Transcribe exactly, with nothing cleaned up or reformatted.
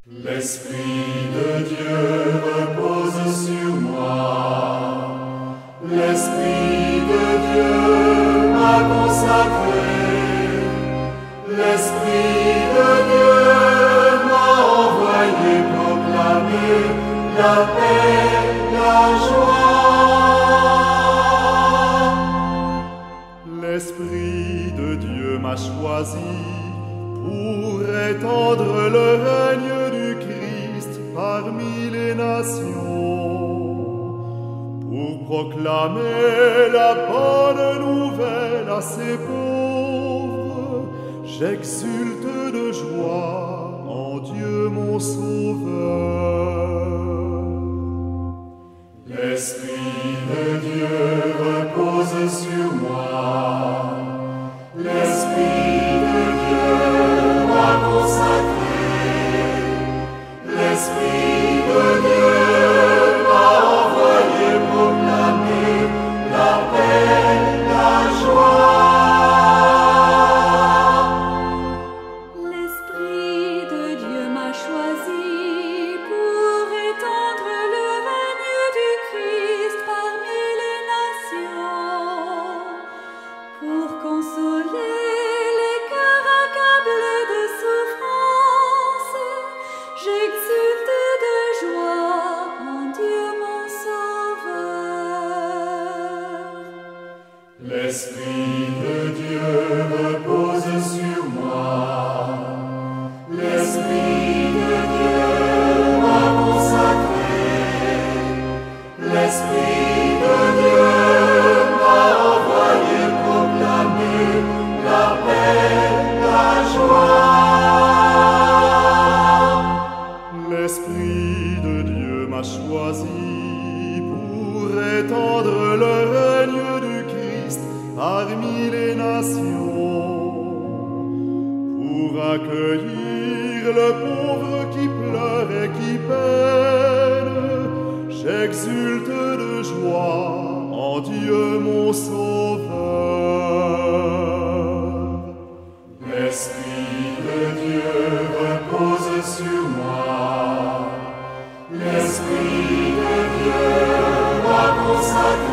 L'Esprit de Dieu repose sur moi. L'Esprit de Dieu m'a consacré. L'Esprit de Dieu m'a envoyé proclamer la paix, la joie. L'Esprit de Dieu m'a choisi pour étendre le règne du Christ parmi les nations, pour proclamer la bonne nouvelle à ses pauvres. J'exulte de joie en Dieu mon Sauveur. L'Esprit de Dieu repose sur moi. L'Esprit de Dieu m'a consacré. L'Esprit de Dieu m'a envoyé proclamer la paix, la joie. L'Esprit de Dieu m'a choisi pour étendre le règne du Christ parmi les nations, pour consoler les cœurs accablés de souffrance. J'exulte de joie en Dieu mon Sauveur. L'Esprit de Dieu repose sur moi. L'Esprit de Dieu m'a consacré. L'Esprit de Dieu m'a envoyé proclamer la paix, la joie. L'Esprit de Dieu m'a choisi pour étendre le règne du Christ parmi les nations, pour accueillir le pauvre qui pleure et qui peine. J'exulte de joie en Dieu mon Sauveur. L'Esprit de Dieu repose sur moi. L'Esprit de Dieu m'a consacré.